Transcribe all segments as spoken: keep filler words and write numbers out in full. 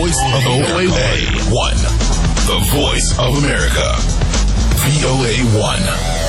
voice of O A one. The voice of America. V O A one.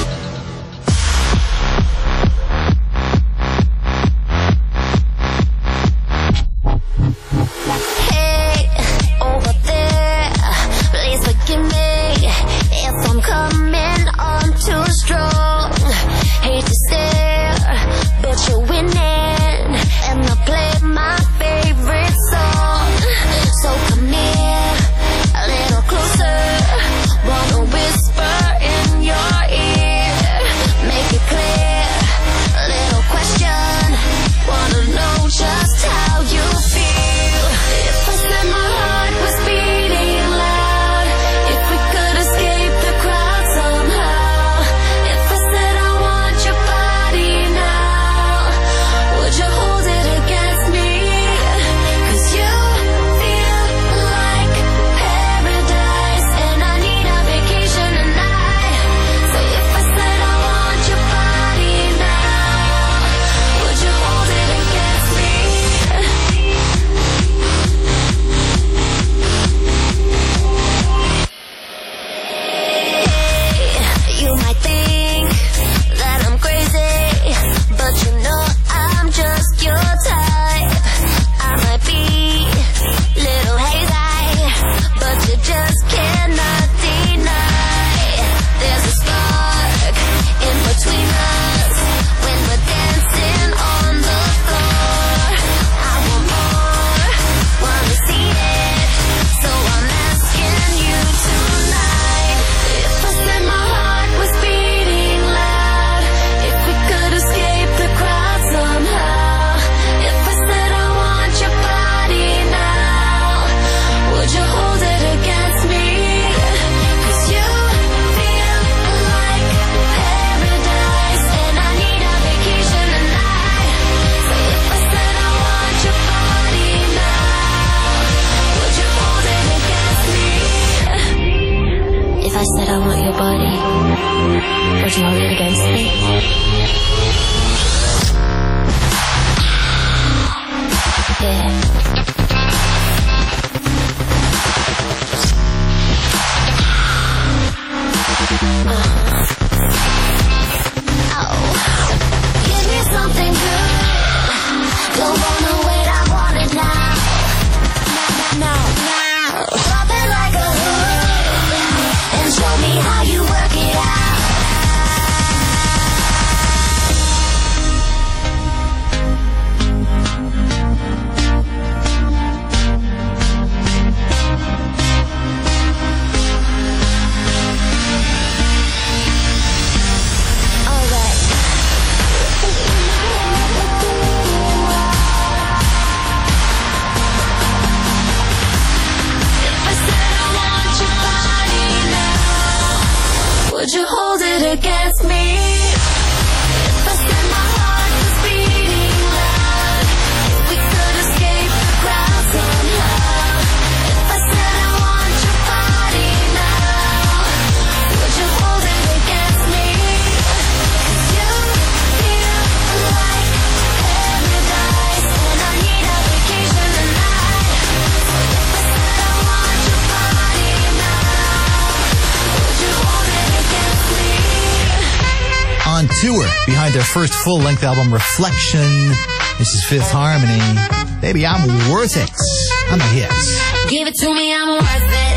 Tour behind their first full-length album, Reflection. This is Fifth Harmony. Baby, I'm worth it. On the hits. Give it to me, I'm worth it.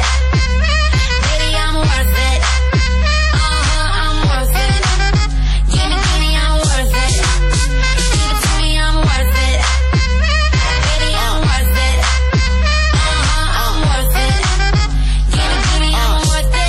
Baby, I'm worth it. Uh-huh, I'm worth it. Give me, give me, I'm worth it. Give it to me, I'm worth it. Baby, I'm worth it. Uh-huh, I'm worth it. Give me, give me, I'm worth it.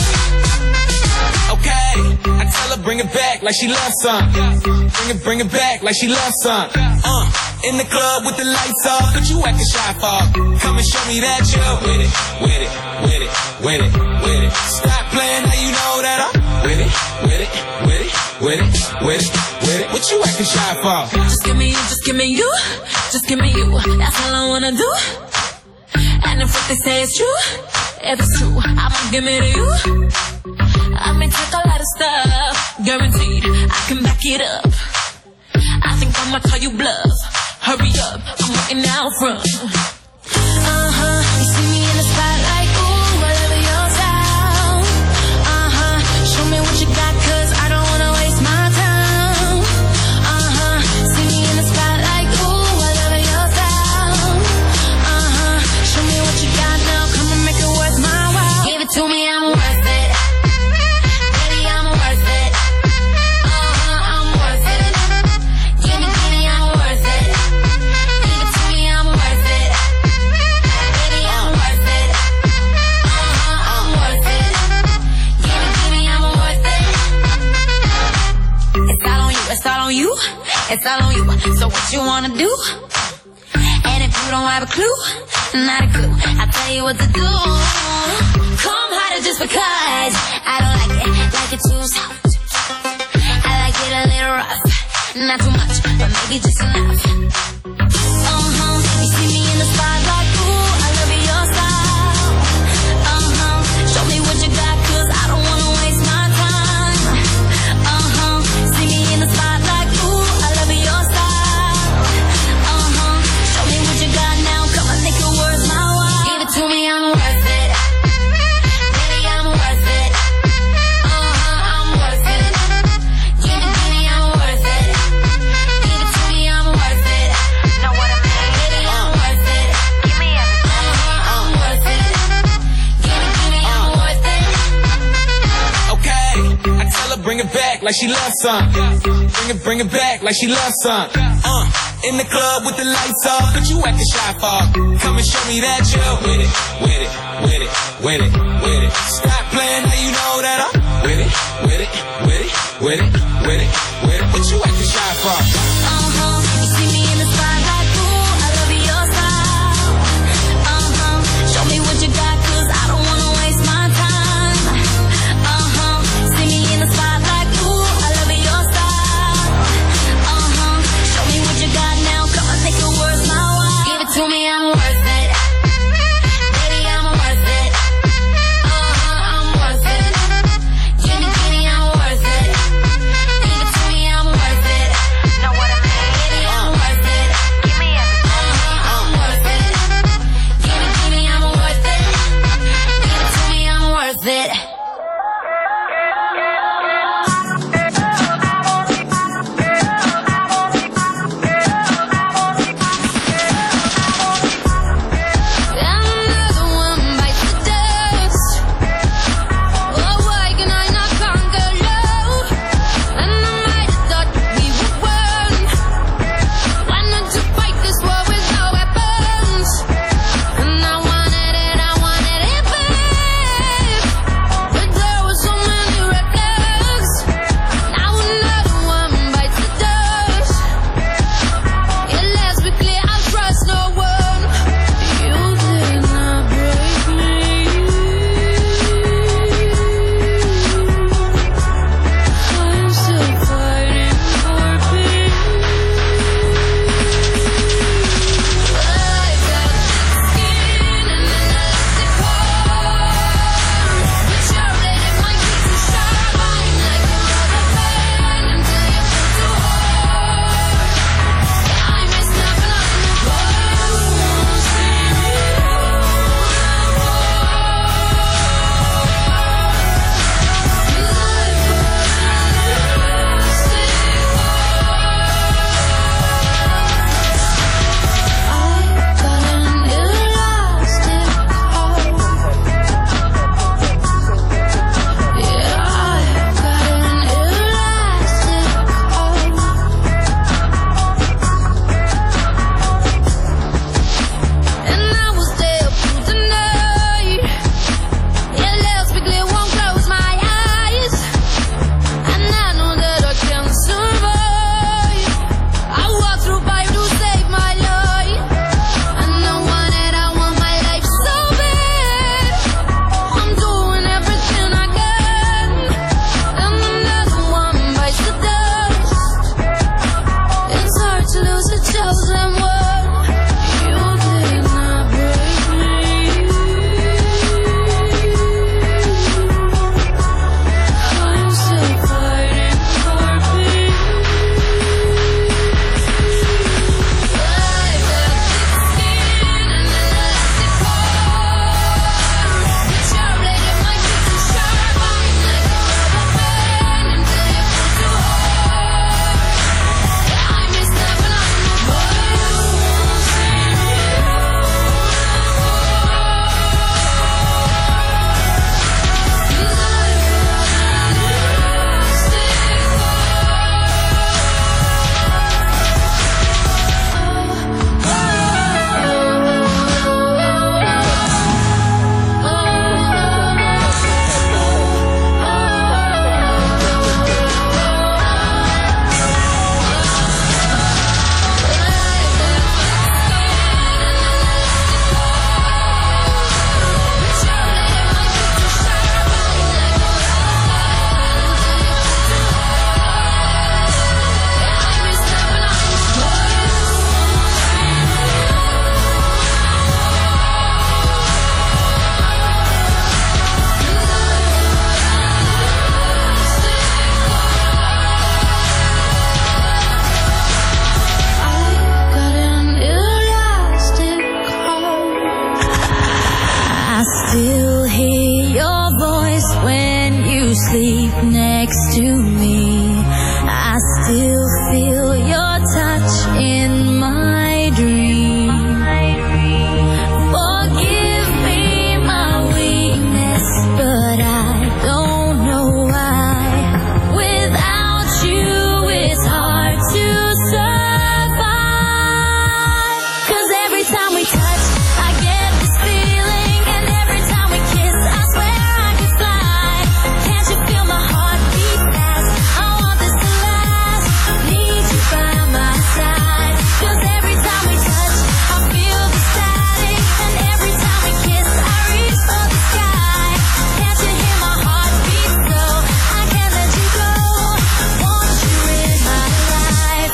Okay, I tell her bring it back like she loves some. Bring it, bring it back like she loves some. Uh, in the club with the lights off, but you acting shy for. Come and show me that you're with it, with it, with it, with it, with it. Stop playing, now you know that I'm with it, with it, with it, with it, with it, with it. What you acting shy for? Just give me you, just give me you, just give me you. That's all I wanna do. And if what they say is true, if it's true, I'ma give it to you. I may take a lot of stuff, guaranteed I can back it up. I think I'ma call you bluff. Hurry up, I'm waiting out front. Uh-huh, you it's all on you. So what you wanna do? And if you don't have a clue, not a clue, I'll tell you what to do. Come harder just because I don't like it, like it too soft. I like it a little rough, not too much, but maybe just enough. Uh-huh, you see me in the spotlight, ooh, I love your style. Uh-huh, show me what you got, cause I don't wanna waste my time. Uh-huh, see me in the spotlight, ooh, I love your style. Uh-huh, show me what you got now, come on, make it worth my while. Give it to me, I'm worth it. Baby, I'm worth it. Uh-huh, I'm worth it. Give it to me, I'm worth it. Give it to me, I'm worth it. Know what I mean? Baby, I'm worth it. Give me everything. Uh-huh, I'm worth it. Give it to me, I'm worth it. Okay, I tell her bring it back like she loves some. Bring it, bring it back like she loves some. Uh, in the club with the lights off, but you acting shy for. Come and show me that you're with it, with it, with it, with it, with it. Stop playing, now you know that I'm with it, with it, with it, with it, with it, with it. What you acting shy for? Uh-huh, you see me in the spotlight, ooh, I love your style. Uh-huh, show me what you got, cause I don't wanna waste my time. Uh-huh, see me in the spotlight, ooh, I love your style. Uh-huh, show me what you got now, come on, make it worth my while. Give it to me, I'm worth it. Baby, I'm worth it. Uh-huh, I'm worth it. Give me, give me, I'm worth it. Give it to me, I'm worth it. Know what I sleep next to me, I still feel your touch in my dream. Forgive me my weakness, but I don't know why. Without you, it's hard to survive. 'Cause every time we touch, I get this feeling, and every time we kiss, I swear I could fly. Can't you feel my heart beat fast? I want this to last. Need you by my side. 'Cause every time we touch, I feel the static, and every time we kiss, I reach for the sky. Can't you hear my heart beat so? I can't let you go. Want you in my life.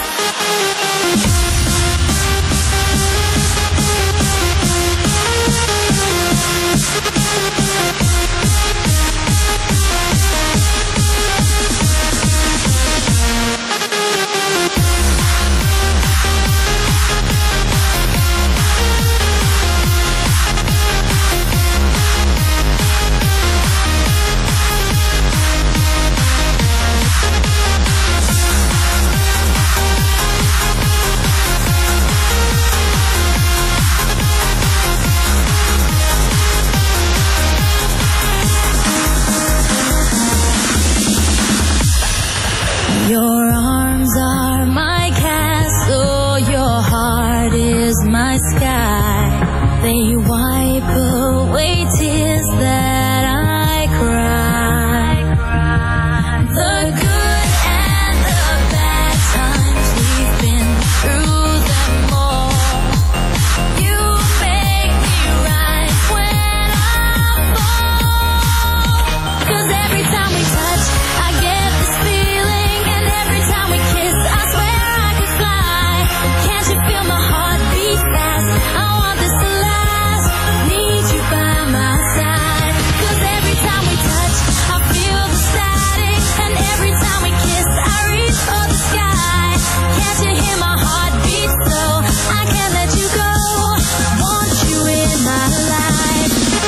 Your arms are my castle, your heart is my sky. They wipe away tears that I cry. The good and the bad times, we've been through them all. You make me rise when I fall. 'Cause every time we touch, I get this feeling, and every time we kiss, I swear I could fly. Can't you feel my heart beat fast? I want this to last. Need you by my side. 'Cause every time we touch, I feel the static, and every time we kiss, I reach for the sky. Can't you hear my heart beat so? I can't let you go. Want you in my life.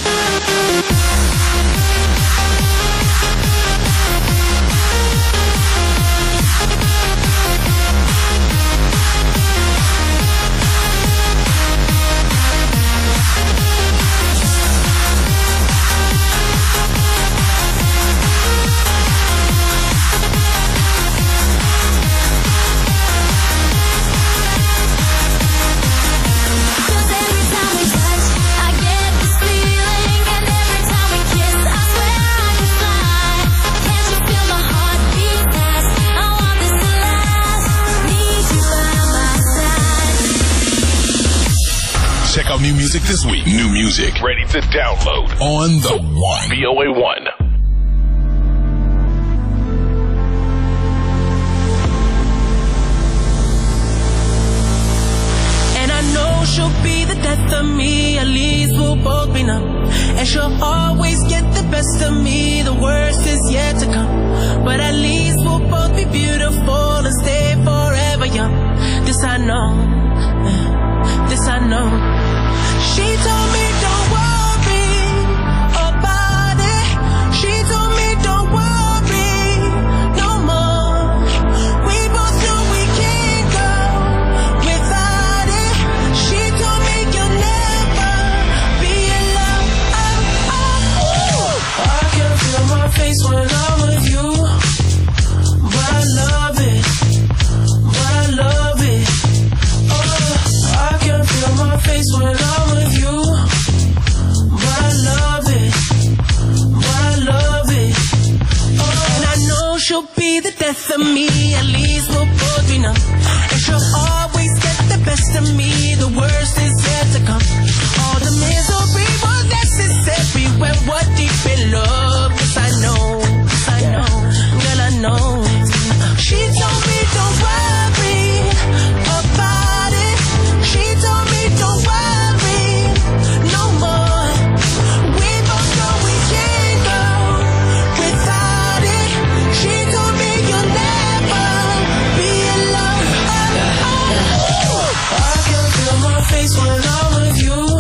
Cause every time we touch, I get this feeling, and every time we kiss, I swear I could fly. Can't you feel my heart beat fast? I want this to last. Need you by my side. Check out new music this week. New music ready to download on the One. V O A one. And I know she'll be the death of me, at least we'll both be numb. And she'll always get the best of me, the worst is yet to come. But at least we'll both be beautiful and stay forever young. This I know, this I know. She told me don't worry about it. She told me don't worry no more. We both know we can't go without it. She told me you'll never be alone. I can feel my face when I'm with you, but I love it, but I love it. Oh, I can feel my face when I'm with you, but I love it, but I love it. Oh, and I know she'll be the death of me, at least we'll both be numb. And she'll always get the best of me, the worst is yet to come. All the misery was necessary when we're deep in love. 'Cause I know, 'cause I know, girl I know. She told me don't worry about it. She told me don't worry no more. We both know we can't go without it. She told me you'll never be alone. Oh, oh, oh. I can feel my face when I'm with you,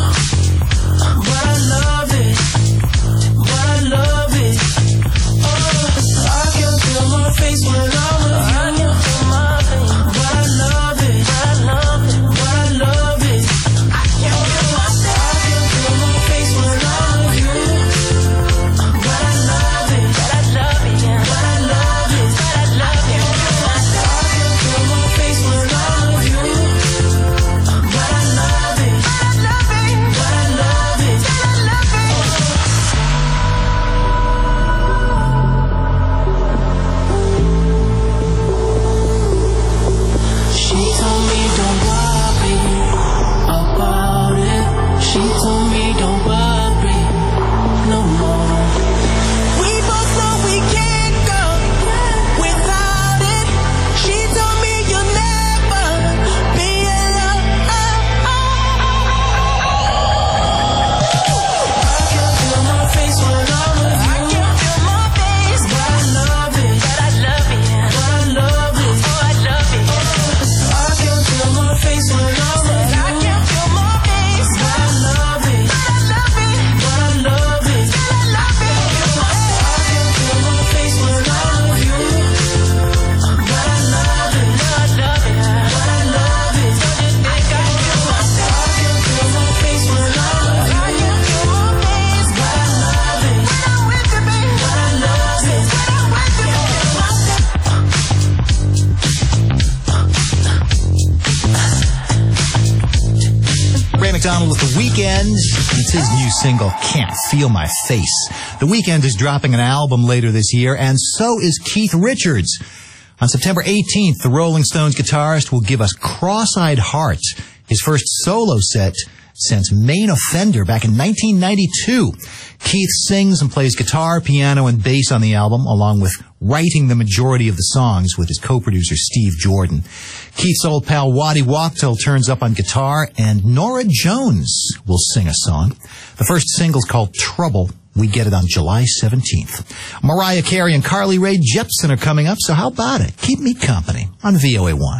Weeknd. It's his new single, Can't Feel My Face. The Weeknd is dropping an album later this year, and so is Keith Richards. On September eighteenth, the Rolling Stones guitarist will give us Cross-Eyed Heart, his first solo set since Main Offender back in nineteen ninety-two. Keith sings and plays guitar, piano, and bass on the album, along with writing the majority of the songs with his co-producer Steve Jordan. Keith's old pal Waddy Wachtel turns up on guitar, and Norah Jones will sing a song. The first single's called Trouble. We get it on July seventeenth. Mariah Carey and Carly Rae Jepsen are coming up, so how about it? Keep me company on V O A one.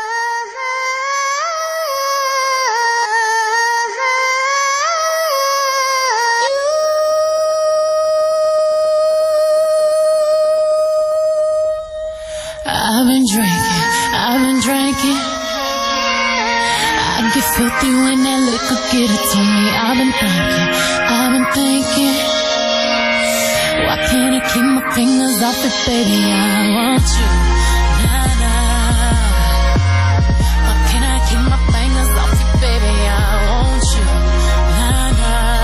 I've been drinking, I've been drinking. I get filthy when that liquor get it to me. I've been thinking, I've been thinking. Why can't I keep my fingers off it, baby? I want you, nah, nah. Why can't I keep my fingers off it, baby? I want you, nah,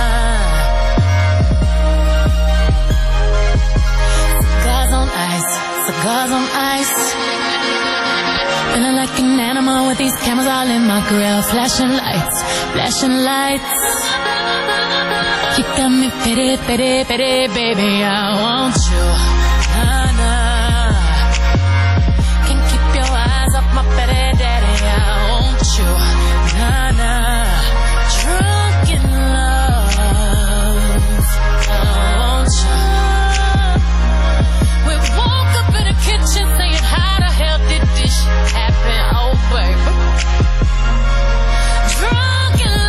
nah. Cigars on ice, cigars on ice. Feeling like an animal with these cameras all in my grill. Flashing lights, flashing lights. You got me pity, pity, pity, baby. I want you, nah, nah. Can't keep your eyes off my pity, daddy. I want you, nah, nah. Drunk in love, I want you. We woke up in the kitchen saying, how the hell did this shit happen? Oh, baby. Drunk in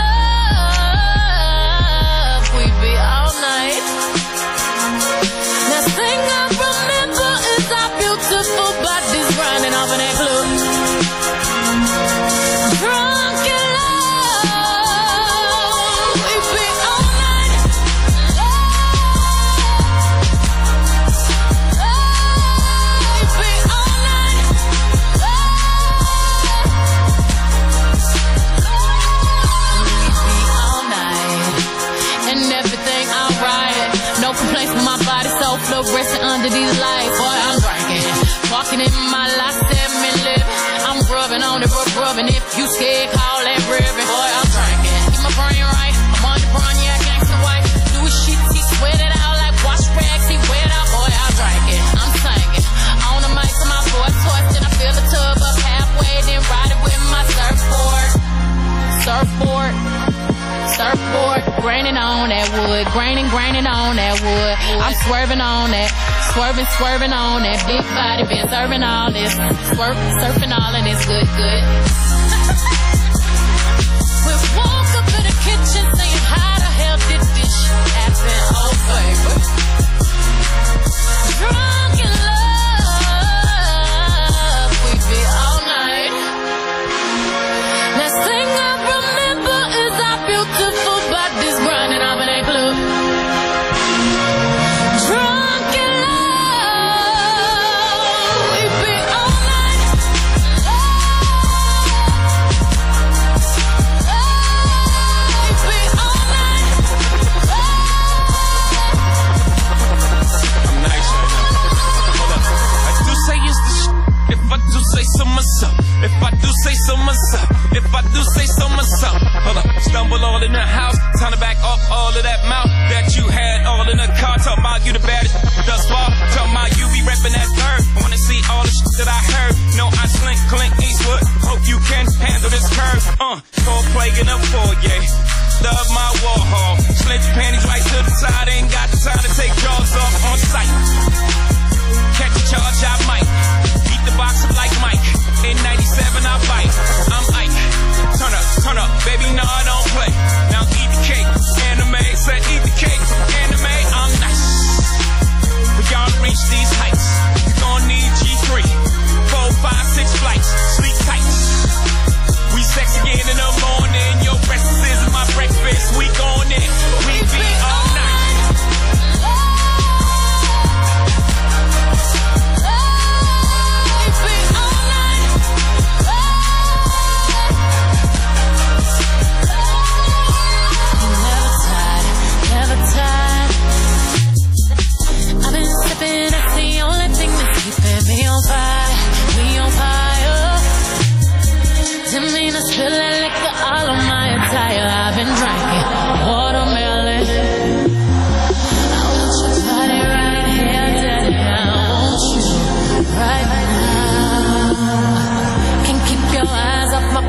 love, we be all night. The thing I remember is our beautiful bodies grinding off in that club. Drunk in love, we be all night. We be all night. We be all night. And everything alright. No complaints with my body, so fluorescent under these lights. Boy, I'm drinking. Walking in my last seven living. I'm rubbing on it, rub, rubbing. If you scared, call that ribbon. Boy, I'm drinking. Keep my brain right. I'm on the brain, yeah, gangsta white. Do his shit, he sweat it out like wash rags. He wet out, boy, I'm drinking. I'm singing. On the mic, so my voice hoarse. Then I fill the tub up halfway, then ride it with my surfboard. Surfboard. Surfboard, graining on that wood, graining, graining on that wood. I'm swerving on that, swerving, swerving on that big body, been serving all this, swerv, surfing all of this, good, good. We woke up in the kitchen saying, how the hell did this shit happen? Oh, baby. Drunk in love, we be all night. Last thing I remember is our beautiful bodies grinding up in that club. Drunk in love, we be all night. We be all night. I'm nice right now. Hold up. I do say it's the sh- if I do say so myself. If I do say so myself. If I do say so myself. Hold up. Stumble all in the house. Time to back off all of that mouth that you had all in the car. Talking about you the baddest thus far. Talking about you be repping that third. I wanna see all the shit that I heard. No, I slink, Clint Eastwood. Hope you can handle this curve. Uh, cold plague in the foyer. Love my Warhol. Slint your panties right to the side. Ain't got the time to take jaws off on sight. Catch a charge, I might. Beat the box up like Mike. In ninety-seven, I bite. I'm Ike. Turn up, turn up, baby, no, I don't play. Now eat the cake, anime. Said eat the cake, anime. I'm nice. We gotta reach these heights. You gon' need G three, four, five, six flights. Sleep tight. We sex again in the morning. Your breakfast is my breakfast. We gon' in. We be all night.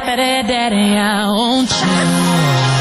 daddy, daddy, I want you.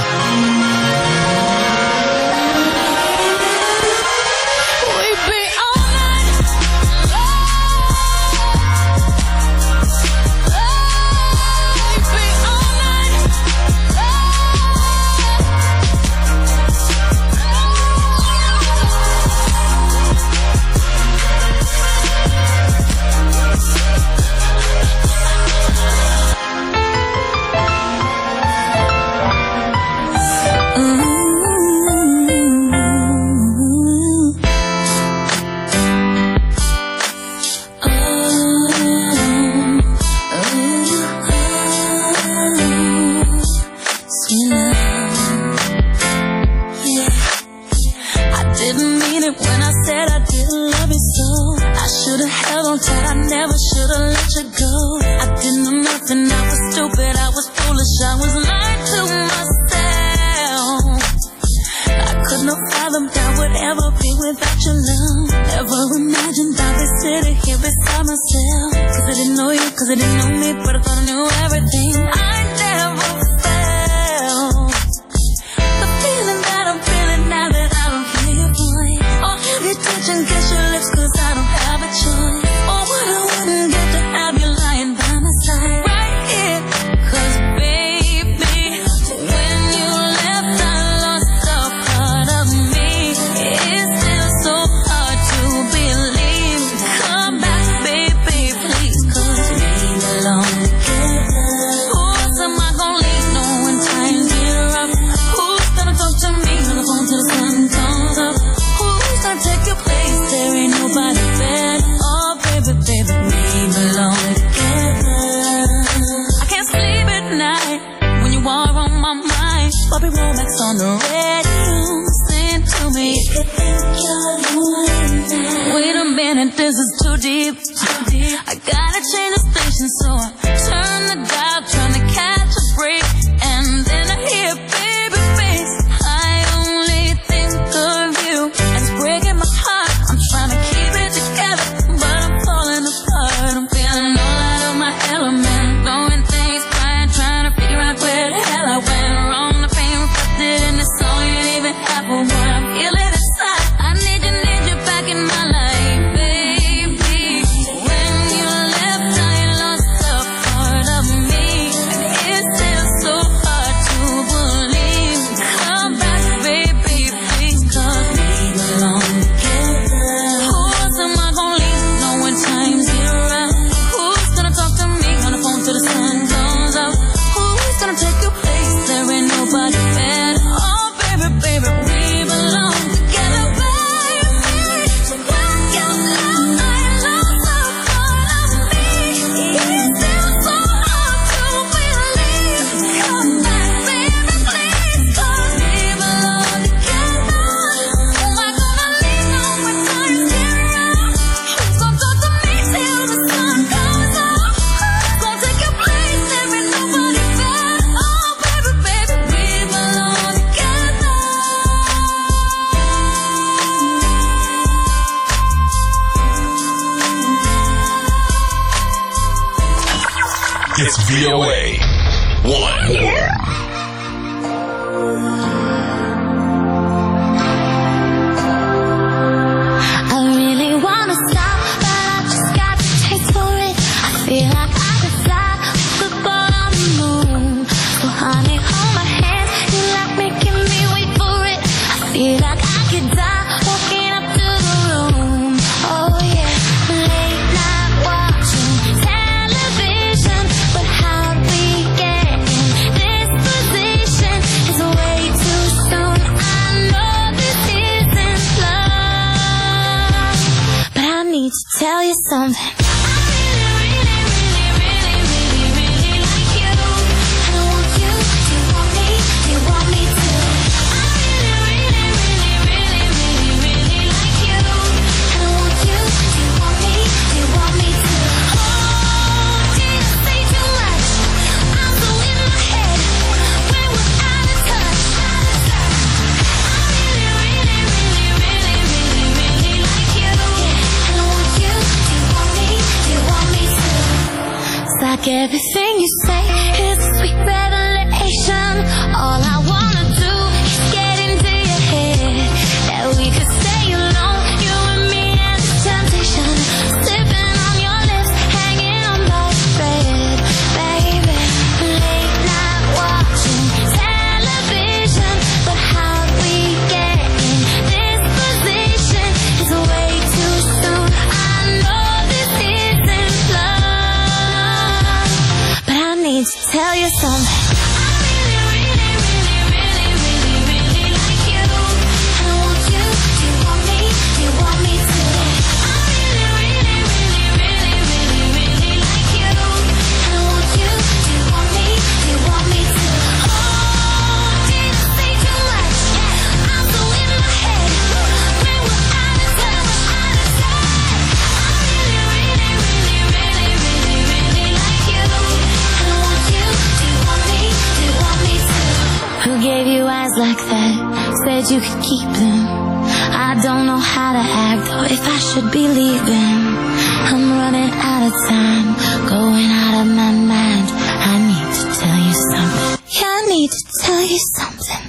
It's V O A one. Yeah. I really wanna stop, but I just got the taste for it. I feel like I could fly, could go on the moon. So honey, hold my hand, you like making me wait for it. I feel like I could die, walking up to the room. Oh yeah, late night watching television, but how we get in this position is way too soon. I know this isn't love, but I need to tell you something. Like everything you say is sweet. said you could keep them. I don't know how to act or if I should be leaving. I'm running out of time, going out of my mind. I need to tell you something. Yeah, I need to tell you something.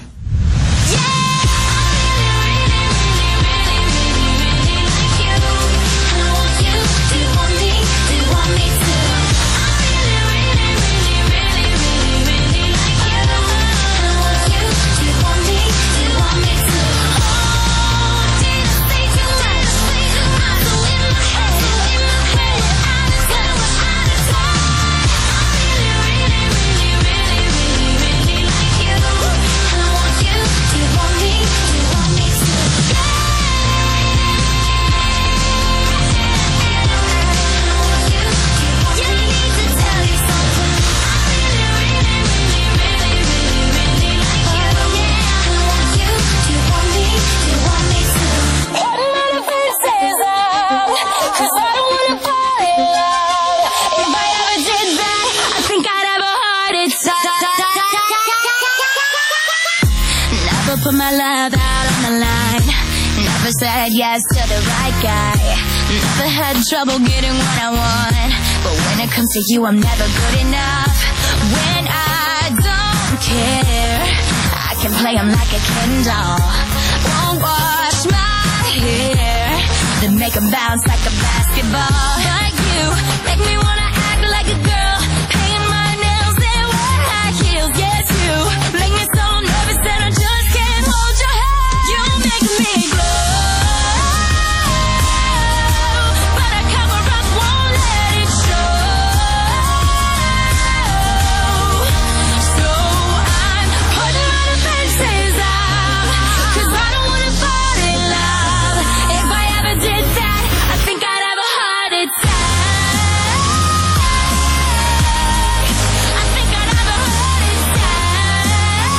Put my love out on the line. Never said yes to the right guy. Never had trouble getting what I want. But when it comes to you, I'm never good enough. When I don't care, I can play him like a Ken doll. Won't wash my hair, then make him bounce like a basketball. Like you, make me wanna act like a girl, paint my nails and wear high heels. Yes, you make me so nervous that I just can't hold your hand. You make me glow, but I cover up, won't let it show. So I'm putting my defenses up, 'cause I don't wanna fall in love. If I ever did that, I think I'd have a heart attack. I think I'd have a heart attack.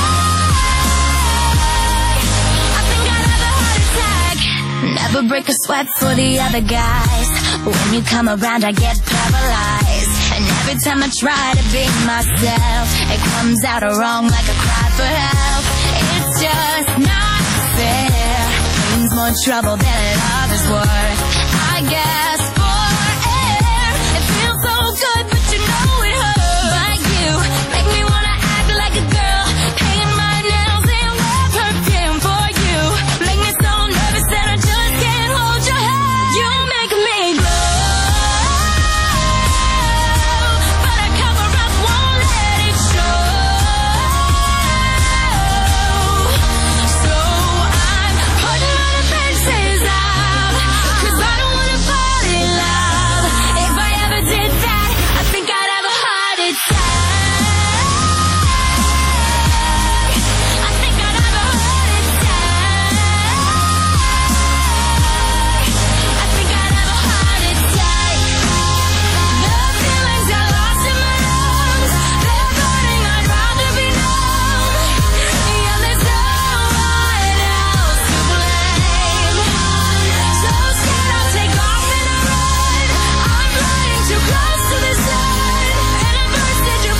I think I'd have a heart attack. Never break a sweat for the other guys. When you come around, I get paralyzed. And every time I try to be myself, it comes out wrong like a cry for help. It's just not fair. Brings more trouble than love is worth. I guess for air, it feels so good, but you know it hurts. Like you, make me wanna act like a girl, paint my nails and wear perfume for you. Make me so nervous that I just can't hold your hand. You make me glow, but I cover up, won't let it show. So I'm putting my defenses up, 'cause I don't wanna fall in love. If I ever did that, I think I'd have a heart attack. I think I'd have a heart attack. I think I'd have a heart attack. The feelings I lost in my lungs, they're burning, I'd rather be numb. Yeah, there's no one else to blame. So scared I'll take off and I run. I'm flying too close to the sun, and I burst into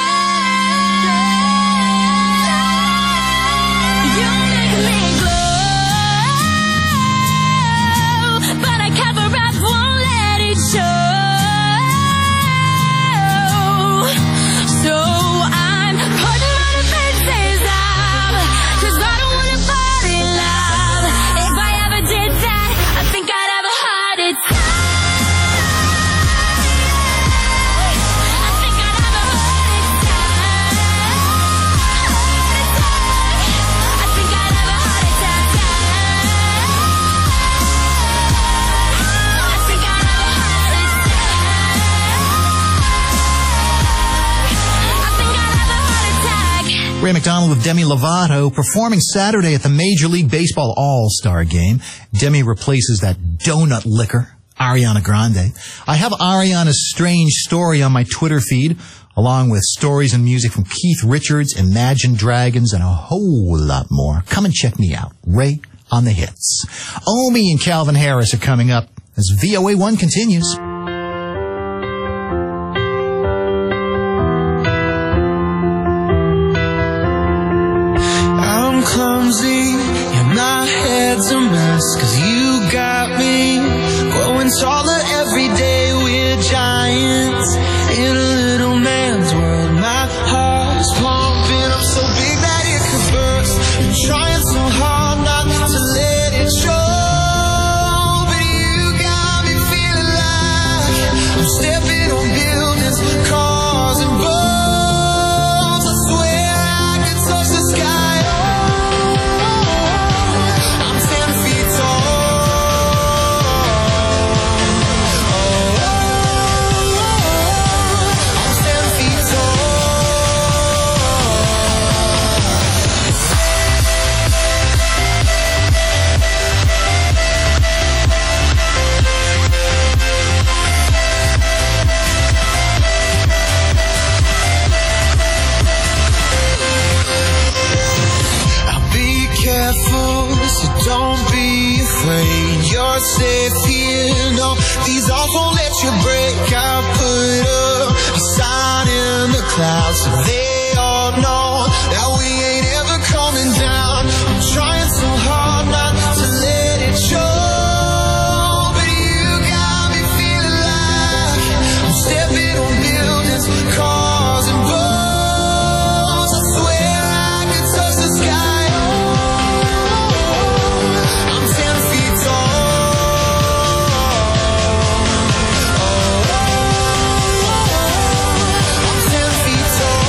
flame. You make me glow, but I cover up, won't let it show. So I'm putting my defenses up, 'cause I don't wanna fall in love. If I ever did that, I think I'd have a heart attack. I think I'd have a heart attack. I think I'd have a heart attack. I think I'd have a heart attack. I think I'd have a heart attack. Ray McDonald with Demi Lovato performing Saturday at the Major League Baseball All-Star Game. Demi replaces that donut licker, Ariana Grande. I have Ariana's strange story on my Twitter feed, along with stories and music from Keith Richards, Imagine Dragons, and a whole lot more. Come and check me out. Ray on the hits. Omi and Calvin Harris are coming up as V O A one continues. I'm clumsy head's a mess, cause you got me growing taller every day. We're giants in a little man's world. My heart is pumping up so big that it could burst. I'm trying so hard not to let it show, but you got me feeling like I'm stepping on buildings, cars and boats. I swear I could touch the sky. Oh, I'm ten feet tall. Oh, I'm ten feet tall. Be careful, so don't be afraid. You're safe here. No, these arms won't let you break. I'll put up a sign in the clouds so they all know that we ain't ever coming down. I'm trying so hard not to let it show, but you got me feeling like I'm stepping on buildings, cars and boats. I swear I could touch the sky. I'm ten feet tall. I'm ten feet tall.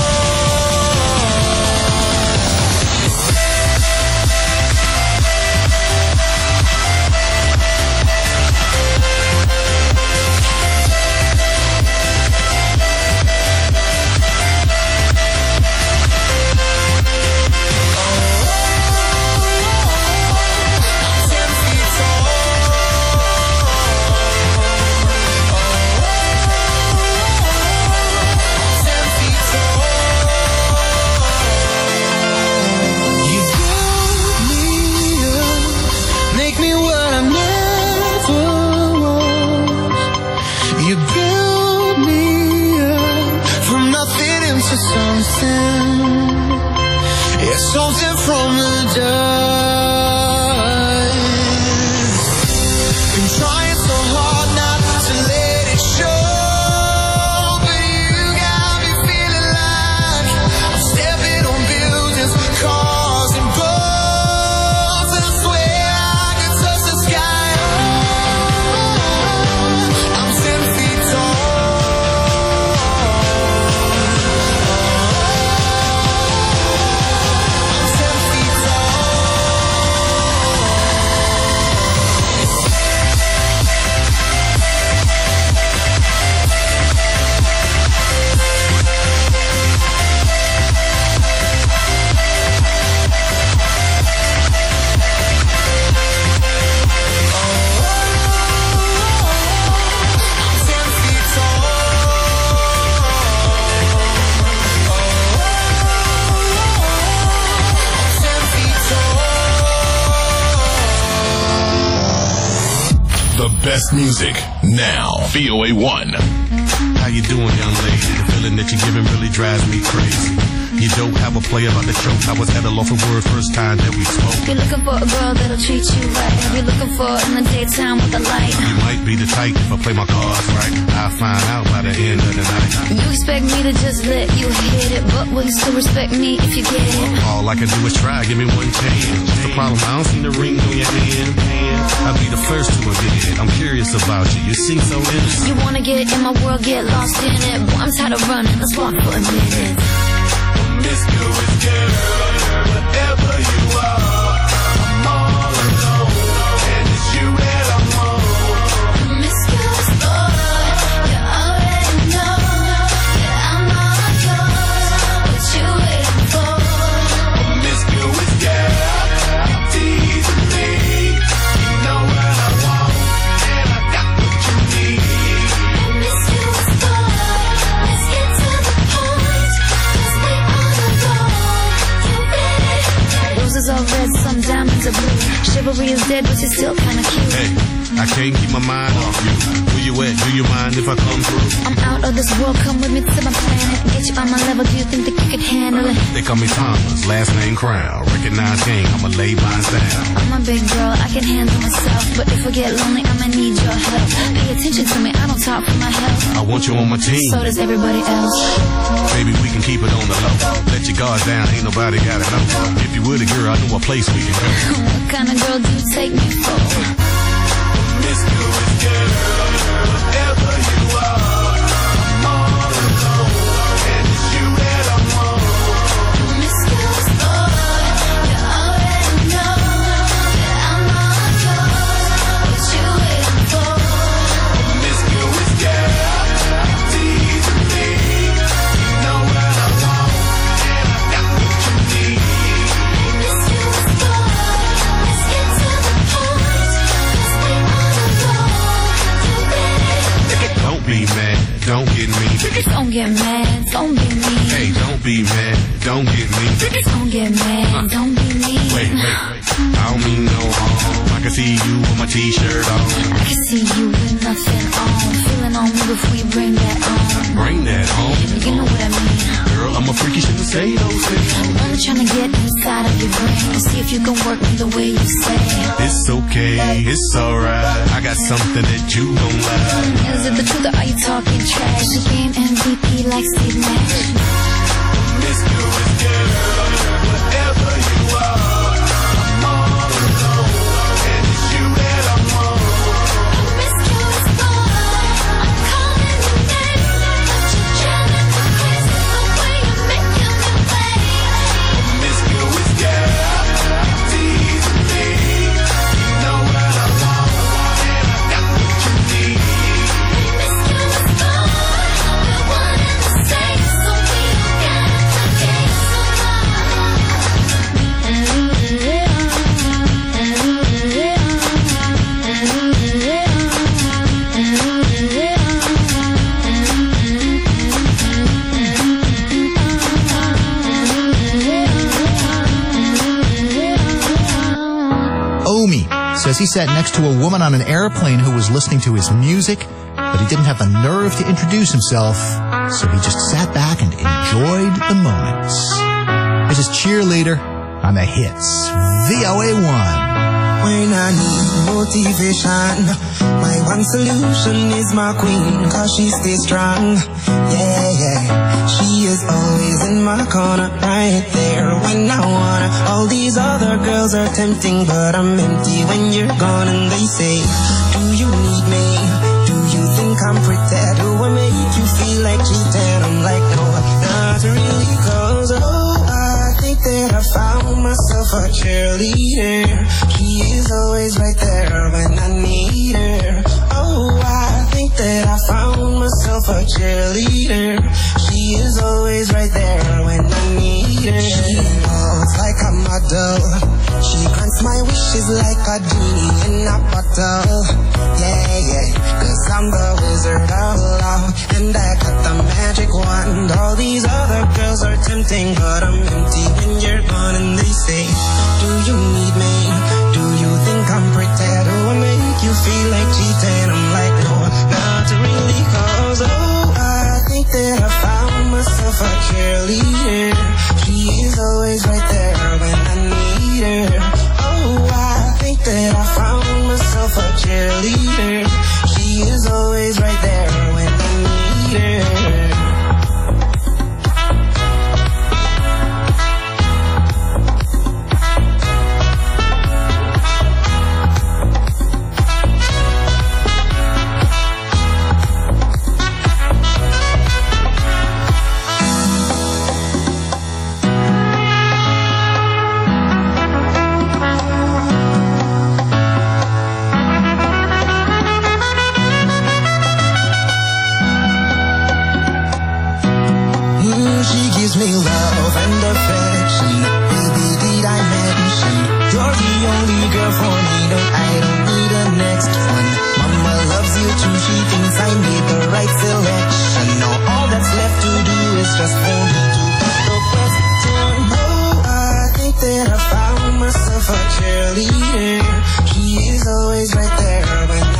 I'm ten feet tall. I'm ten feet tall. You build me up, make me what I never was. You build me up from nothing into something. Yeah, something from the dust. Been trying so hard not to let it show, but you got me feeling like I'm stepping on buildings, cars and boats. And I swear I could touch the sky. Oh, I'm ten feet tall. I'm ten feet tall. I'm ten feet tall. I'm ten feet tall. The best music now. V O A one. How you doing, young lady? The feeling that you're giving really drives me crazy. You don't have a play about the choke. I was at a loss for word first time that we spoke. You're looking for a girl that'll treat you right. You're looking for in the daytime with the light. You might be the type if I play my cards right. I'll find out by the end of the night. You expect me to just let you hit it, but will you still respect me if you get it? All I can do is try, give me one chance. What's the problem? I don't see the ring on your hand. I'll be the first to admit it. I'm curious about you. You seem so innocent. You wanna get in my world, get lost in it. Boy, I'm tired of running, let's walk for a minute. Promiscuous girl, whatever you are, I'm all alone, and it's you that I want. Promiscuous boy, you already know that I'm all yours. What you waiting for? Promiscuous girl, I'm teasing me. You know what I want, and I got what you need. Promiscuous boy, let's get to the point, 'cause we on the road. You ready? Roses are red, some diamonds are blue. Chivalry is dead, but you're still kinda cute. Hey, I can't keep my mind off you. Where you at? Do you mind if I come through? I'm out of this world, come with me to my planet. Get you on my level, do you think that you could handle it? They call me Thomas, last name Crown. Recognize game, I'ma lay mine down. I'm a big girl, I can handle myself. But if I get lonely, I'ma need your help. Pay attention to me, I don't talk for my health. I want you on my team. So does everybody else. Baby, we can keep it on the low. Let your guard down, ain't nobody gotta know. If you were the girl, I know a place we can go. What kind of girl do you take me for? Promiscuous girl, whatever you are, I'm all alone, and it's you that I want. Promiscuous boy, you already know that I'm all yours. What you waiting for? Promiscuous girl, teasing me, you know what I want, and I got what you need. Promiscuous boy, let's get to the point. Let's be on the road. You ready? Don't be mad, don't get me. Don't get mad, don't be mean. Hey, don't be mad, don't get me. Don't get mad, don't be mean. Wait, wait, I don't mean no harm. I can see you with my t-shirt on. I can see you with nothing on. Feeling on me before you bring that on. Bring that home. You know what I mean. Girl, I'm a freaky, shouldn't say those things. I'm trying to get inside of your brain and see if you can work me the way you say. It's okay, it's alright. I got something that you don't like. Is it the truth or are you talking trash? The game M V P like Steve Nash. Promiscuous girl, whatever you are, I'm all alone, and it's you that I want. Promiscuous boy, I'm calling your name, but you're driving me crazy the way you're making me wait. Promiscuous girl, teasing me, you know what I want, and I got what you need. Promiscuous boy, we're one and the same, so we don't gotta forget Omi says he sat next to a woman on an airplane who was listening to his music, but he didn't have the nerve to introduce himself, so he just sat back and enjoyed the moments. This is Cheerleader on the hits. V O A one. When I need motivation, my one solution is my queen, cause she stays strong. Yeah, yeah. She is always in my corner, right there when I wanna. All these other girls are tempting, but I'm empty when you're gone. And they say, do you need me? Do you think I'm pretty? Do I make you feel like cheating? I'm like, no, not really, cause oh, I think that I found myself a cheerleader. She is always right there when I need her. Oh, I think that I found myself a cheerleader. She is always right there when I need her. She walks like a model. She grants my wishes like a genie in a bottle. Yeah, yeah, cause I'm the wizard of love, and I got the magic wand. All these other girls are tempting, but I'm empty when you're gone. And they say, do you need me? Do you think I'm pretty? Do I make you feel like cheating? I'm like, no, not really, cause oh, I think that I found myself a cheerleader. She is always right there when I need her. Oh, I think that I found myself a cheerleader. She is always right there when I need her. Me love and affection, baby, did I mention you're the only girl for me? No, I don't need a next one. Mama loves you too, she thinks I made the right selection. Now all that's left to do is just for me to put the question. Oh, I think that I found myself a cheerleader. She is always right there when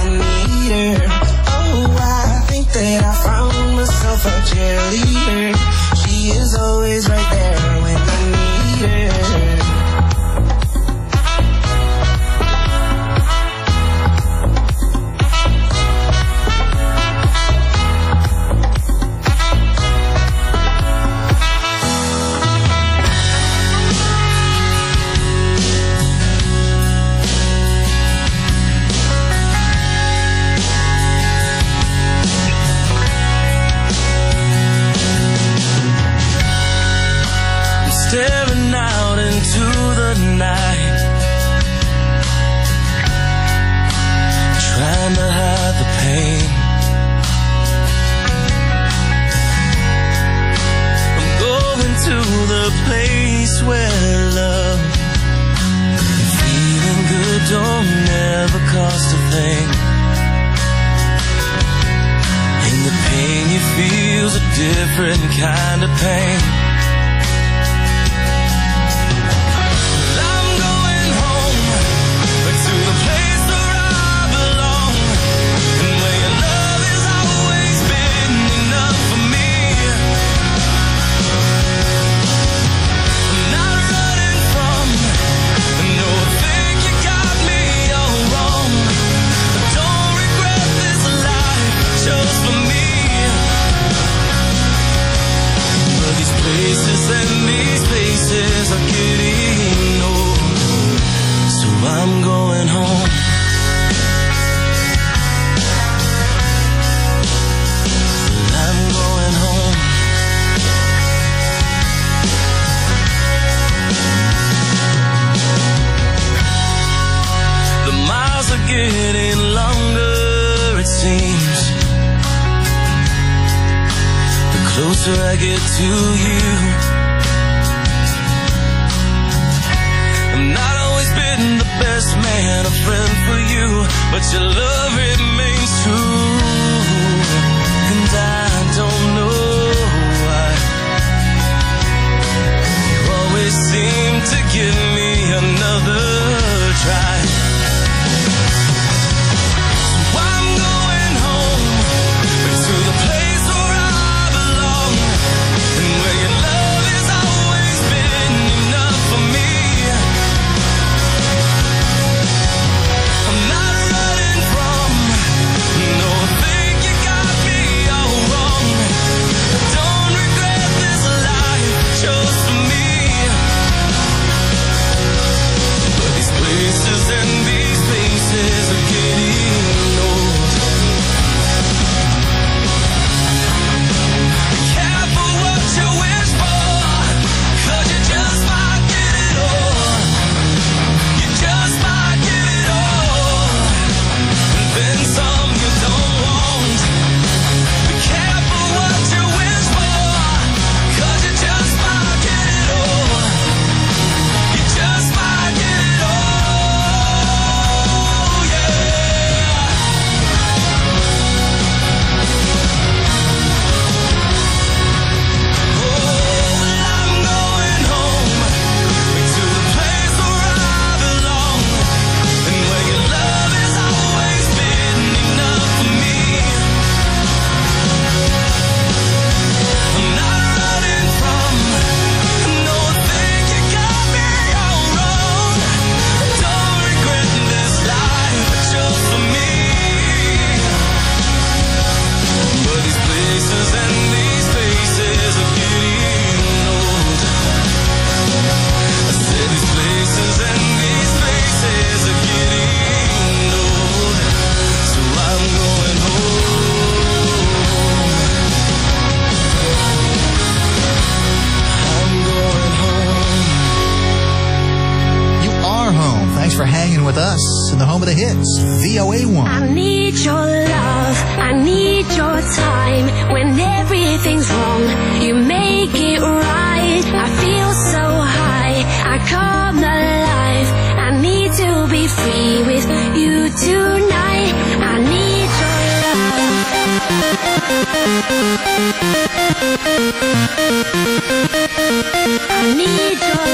thing. And the pain you feel's a different kind of pain. I'm going home to the place where I belong, and where your love has always been enough for me. I'm not running from, no, I think you got me all wrong. I don't regret this life I chose for me. But these places and these places are getting old, so I'm going home. I'm going home. The miles are getting longer, it seems. The closer I get to you. I've not always been the best man, a friend for you, but your love remains true. And I don't know why you always seem to give me another try. So I'm going home to the place where I belong, and where your love has always been enough for me. I'm not running from, no, I think you got me all wrong. I don't regret this life I chose for me. But these places and these places are getting old. Careful what you wish for, 'cause you just might get it all. You just might get it all, and then some you don't want. Be careful what you wish for, 'cause you just might get it all. You just might get it all, yeah. Oh, well, I'm going home to the place where I belong, and where your love has always been enough for me. I'm not running from, no, I think you got me all wrong. Don't regret this life I chose for me. But these places and these places are getting old. I said these places and these places are getting old, so I'm going home. I'm going home. You are home. Thanks for hanging with us in the home of the hits, V O A one. I need your love, I need your time. When everything's wrong, you make it right. I feel so high, I come alive. I need to be free with you tonight. I need your love. I need your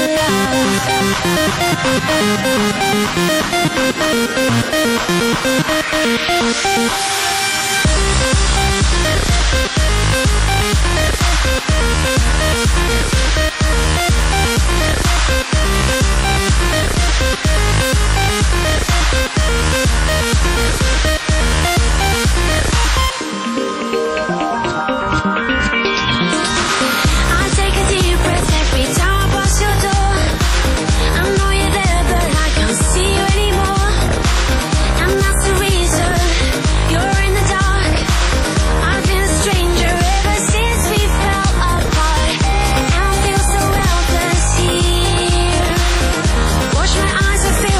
I take a deep breath every time I pass your door. I know you're there, but I can't see you anymore. And that's the reason you're in the dark. I've been a stranger ever since we fell apart, and I feel so helpless here. Wash my eyes and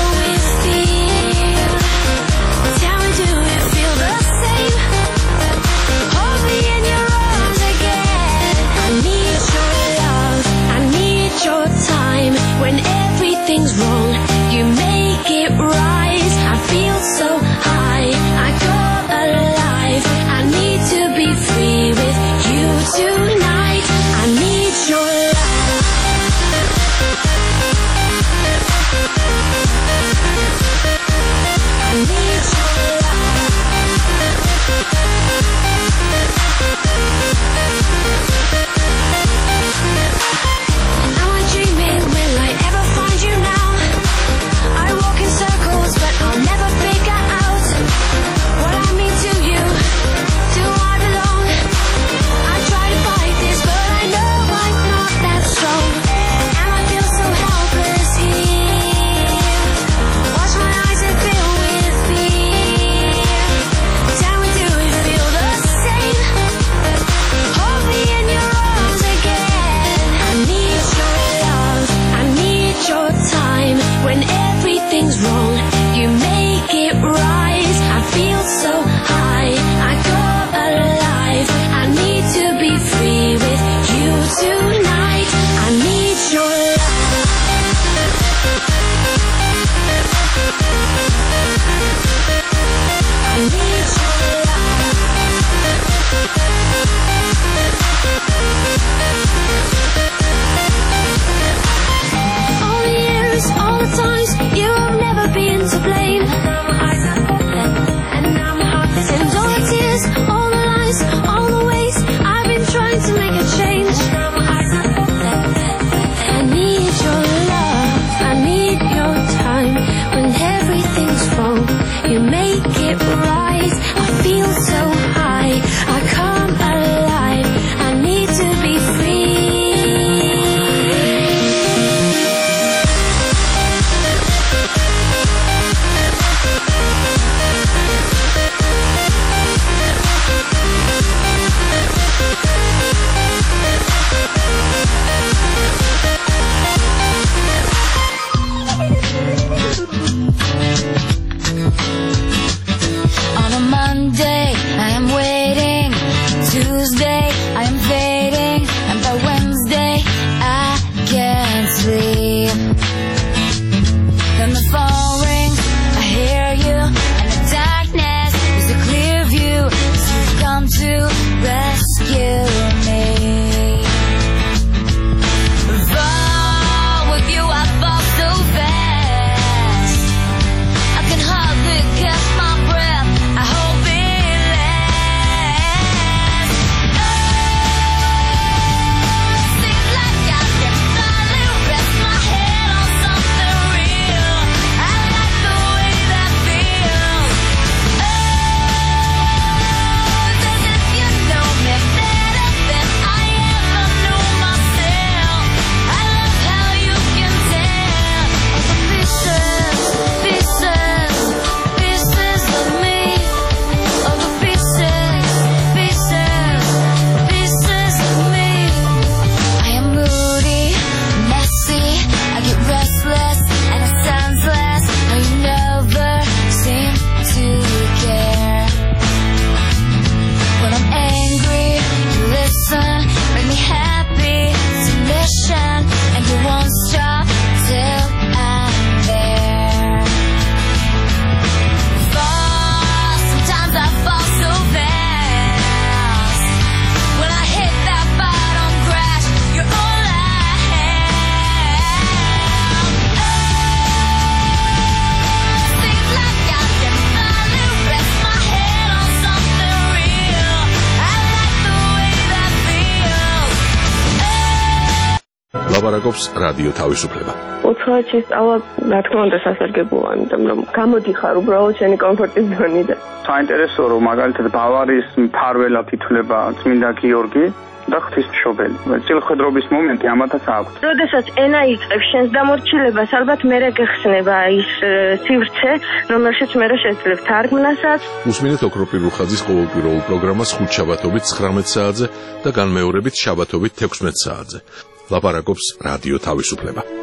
ლაპარაკობს რადიო თავისუფლება. უცხოეთში სწავლა, რა თქმა უნდა, სასარგებლოა, იმიტომ რომ გამოდიხარ უბრალოდ შენი კომფორტის ზონიდან. საინტერესოა, რომ მაგალითად ბავარიის მფარველად ითვლება წმინდა გიორგი და ღვთისმშობელი. წილხვედრობის მომენტი ამათაც აქვს. როდესაც ენა იწყებს შენს დამორჩილებას, ალბათ მერე გეხსნება ის სივრცე, რომელშიც მერე შეძლებ თარგმნასაც. უსმინეთ ოქროპირ რუხაძის ყოველკვირეულ პროგრამას ხუთ შაბათობით ცხრამეტ საათზე და განმეორებით შაბათობით თექვსმეტ საათზე. ლაპარაკობს რადიო თავისუფლება.